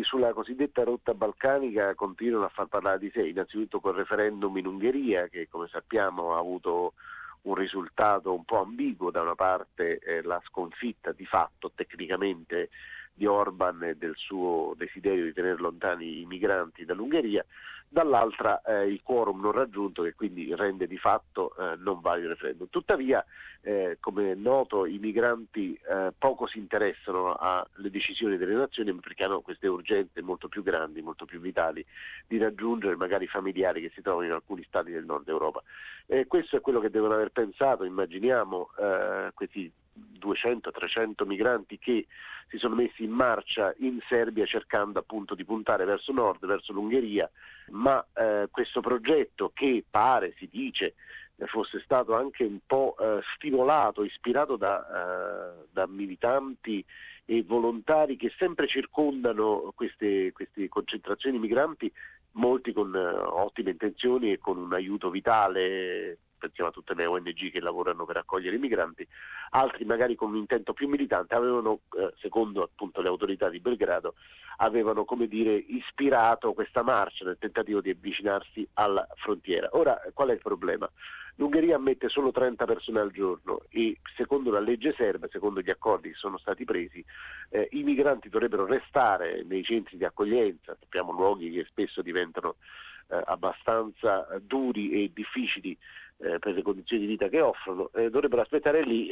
sulla cosiddetta rotta balcanica continuano a far parlare di sé, innanzitutto col referendum in Ungheria, che come sappiamo ha avuto un risultato un po' ambiguo. Da una parte la sconfitta di fatto tecnicamente di Orban e del suo desiderio di tenere lontani i migranti dall'Ungheria, dall'altra il quorum non raggiunto, che quindi rende di fatto non valido il referendum. Tuttavia, come è noto, i migranti poco si interessano alle decisioni delle nazioni, perché hanno queste urgenze molto più grandi, molto più vitali, di raggiungere magari familiari che si trovano in alcuni stati del nord Europa. Questo è quello che devono aver pensato, immaginiamo, questi 200-300 migranti che si sono messi in marcia in Serbia cercando appunto di puntare verso nord, verso l'Ungheria, ma questo progetto, che pare, si dice, fosse stato anche un po' stimolato, ispirato da militanti e volontari che sempre circondano queste concentrazioni migranti, molti con ottime intenzioni e con un aiuto vitale. Pensiamo a tutte le ONG che lavorano per accogliere i migranti, altri magari con un intento più militante avevano, secondo appunto le autorità di Belgrado, avevano, come dire, ispirato questa marcia nel tentativo di avvicinarsi alla frontiera. Ora, qual è il problema? L'Ungheria ammette solo 30 persone al giorno e secondo la legge serba, secondo gli accordi che sono stati presi, i migranti dovrebbero restare nei centri di accoglienza, sappiamo luoghi che spesso diventano abbastanza duri e difficili per le condizioni di vita che offrono, dovrebbero aspettare lì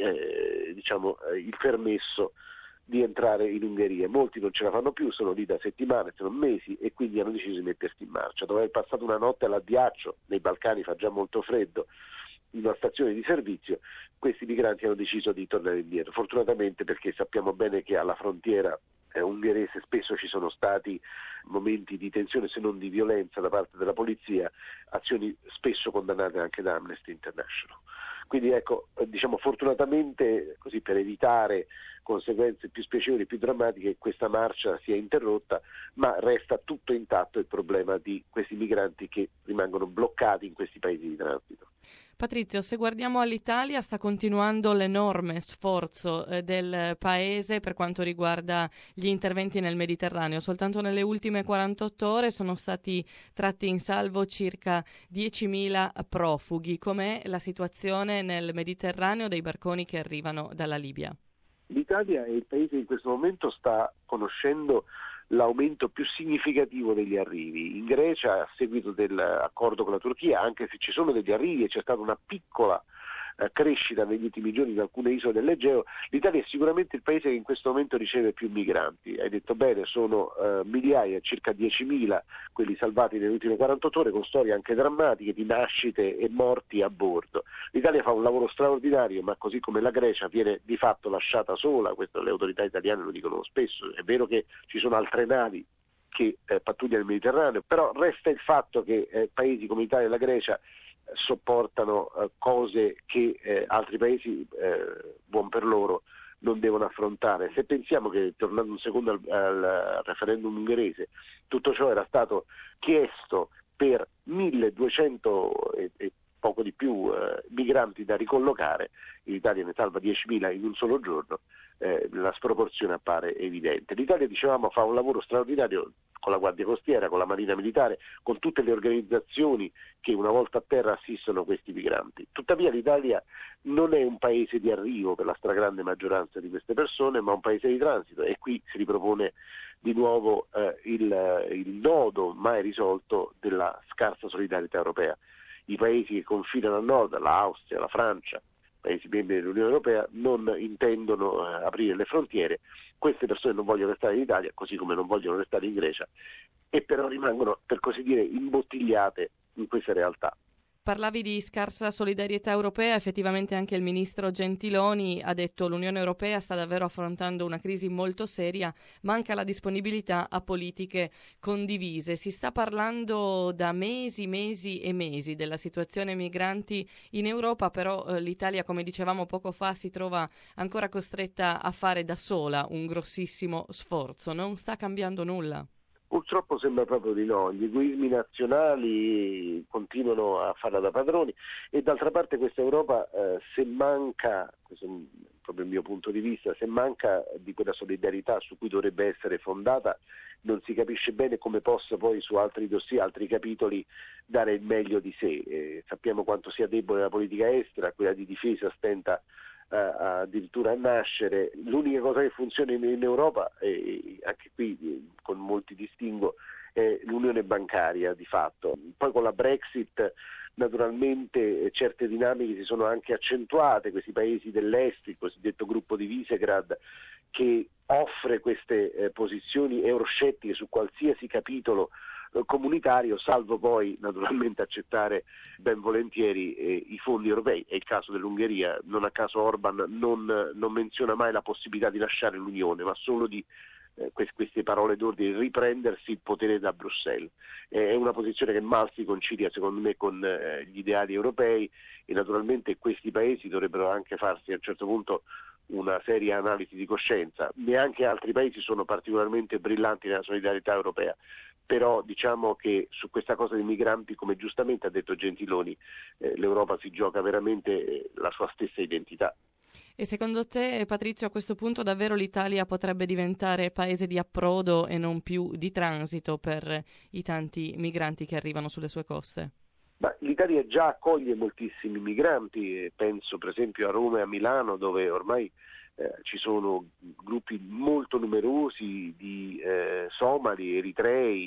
il permesso di entrare in Ungheria. Molti non ce la fanno più, sono lì da settimane, se non mesi, e quindi hanno deciso di mettersi in marcia. Dopo aver passato una notte all'addiaccio, nei Balcani fa già molto freddo, in una stazione di servizio, questi migranti hanno deciso di tornare indietro. Fortunatamente, perché sappiamo bene che alla frontiera ungherese spesso ci sono stati momenti di tensione, se non di violenza da parte della polizia, azioni spesso condannate anche da Amnesty International. Quindi ecco, fortunatamente, così per evitare conseguenze più spiacevoli, più drammatiche, questa marcia sia interrotta, ma resta tutto intatto il problema di questi migranti che rimangono bloccati in questi paesi di transito. Patrizio, se guardiamo all'Italia, sta continuando l'enorme sforzo del paese per quanto riguarda gli interventi nel Mediterraneo. Soltanto nelle ultime 48 ore sono stati tratti in salvo circa 10.000 profughi. Com'è la situazione nel Mediterraneo dei barconi che arrivano dalla Libia? L'Italia è il paese che in questo momento sta conoscendo l'aumento più significativo degli arrivi. In Grecia, a seguito dell'accordo con la Turchia, anche se ci sono degli arrivi e c'è stata una piccola crescita negli ultimi giorni in alcune isole dell'Egeo, l'Italia è sicuramente il paese che in questo momento riceve più migranti. Hai detto bene, sono migliaia, circa 10.000 quelli salvati nelle ultime 48 ore, con storie anche drammatiche di nascite e morti a bordo. L'Italia fa un lavoro straordinario, ma così come la Grecia viene di fatto lasciata sola. Questo le autorità italiane lo dicono spesso. È vero che ci sono altre navi che pattugliano il Mediterraneo, però resta il fatto che paesi come l'Italia e la Grecia sopportano cose che altri paesi, buon per loro, non devono affrontare. Se pensiamo che, tornando un secondo al referendum ungherese, tutto ciò era stato chiesto per 1.200 e poco di più migranti da ricollocare, l'Italia ne salva 10.000 in un solo giorno, la sproporzione appare evidente. L'Italia, dicevamo, fa un lavoro straordinario con la Guardia Costiera, con la Marina Militare, con tutte le organizzazioni che una volta a terra assistono questi migranti. Tuttavia l'Italia non è un paese di arrivo per la stragrande maggioranza di queste persone, ma un paese di transito, e qui si ripropone di nuovo il nodo mai risolto della scarsa solidarietà europea. I paesi che confinano a nord, l'Austria, la Francia, paesi membri dell'Unione Europea, non intendono aprire le frontiere. Queste persone non vogliono restare in Italia, così come non vogliono restare in Grecia, e però rimangono, per così dire, imbottigliate in queste realtà. Parlavi di scarsa solidarietà europea, effettivamente anche il ministro Gentiloni ha detto l'Unione Europea sta davvero affrontando una crisi molto seria, manca la disponibilità a politiche condivise. Si sta parlando da mesi e mesi della situazione migranti in Europa, però l'Italia, come dicevamo poco fa, si trova ancora costretta a fare da sola un grossissimo sforzo. Non sta cambiando nulla. Purtroppo sembra proprio di no, gli egoismi nazionali continuano a farla da padroni, e d'altra parte questa Europa, se manca, questo è proprio il mio punto di vista, se manca di quella solidarietà su cui dovrebbe essere fondata, non si capisce bene come possa poi su altri dossier, altri capitoli, dare il meglio di sé. Sappiamo quanto sia debole la politica estera, quella di difesa stenta addirittura a nascere. L'unica cosa che funziona in Europa, anche qui con molti distinguo, è l'unione bancaria di fatto. Poi con la Brexit naturalmente certe dinamiche si sono anche accentuate, questi paesi dell'est, il cosiddetto gruppo di Visegrad, che offre queste posizioni euroscettiche su qualsiasi capitolo comunitario, salvo poi naturalmente accettare ben volentieri i fondi europei. È il caso dell'Ungheria, non a caso Orban non menziona mai la possibilità di lasciare l'Unione, ma solo di queste parole d'ordine, riprendersi il potere da Bruxelles. È una posizione che mal si concilia secondo me con gli ideali europei, e naturalmente questi paesi dovrebbero anche farsi a un certo punto una seria analisi di coscienza. Neanche altri paesi sono particolarmente brillanti nella solidarietà europea, però diciamo che su questa cosa dei migranti, come giustamente ha detto Gentiloni, l'Europa si gioca veramente la sua stessa identità. E secondo te, Patrizio, a questo punto davvero l'Italia potrebbe diventare paese di approdo e non più di transito per i tanti migranti che arrivano sulle sue coste? Ma l'Italia già accoglie moltissimi migranti, penso per esempio a Roma e a Milano, dove ormai ci sono gruppi molto numerosi di somali, eritrei,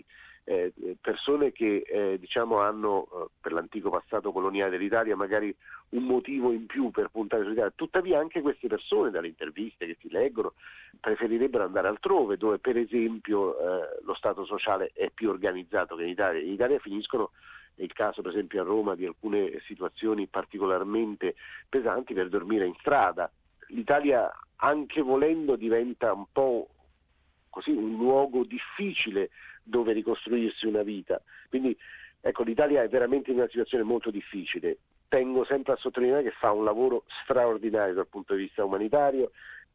persone che hanno per l'antico passato coloniale dell'Italia magari un motivo in più per puntare sull'Italia. Tuttavia anche queste persone, dalle interviste che si leggono, preferirebbero andare altrove, dove per esempio lo Stato sociale è più organizzato che in Italia. In Italia finiscono, è il caso per esempio a Roma di alcune situazioni particolarmente pesanti, per dormire in strada. L'Italia, anche volendo, diventa un po' così un luogo difficile dove ricostruirsi una vita. Quindi ecco, l'Italia è veramente in una situazione molto difficile. Tengo sempre a sottolineare che fa un lavoro straordinario dal punto di vista umanitario.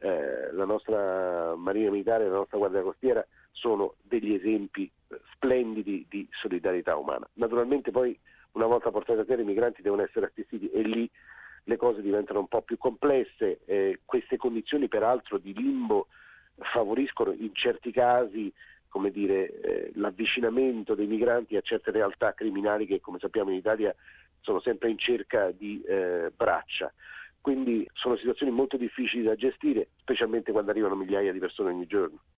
La nostra Marina Militare e la nostra Guardia Costiera sono degli esempi splendidi di solidarietà umana. Naturalmente poi, una volta portati a terra, i migranti devono essere assistiti, e lì le cose diventano un po' più complesse. Queste condizioni peraltro di limbo favoriscono in certi casi, come dire, l'avvicinamento dei migranti a certe realtà criminali che, come sappiamo, in Italia sono sempre in cerca di braccia. Quindi sono situazioni molto difficili da gestire, specialmente quando arrivano migliaia di persone ogni giorno.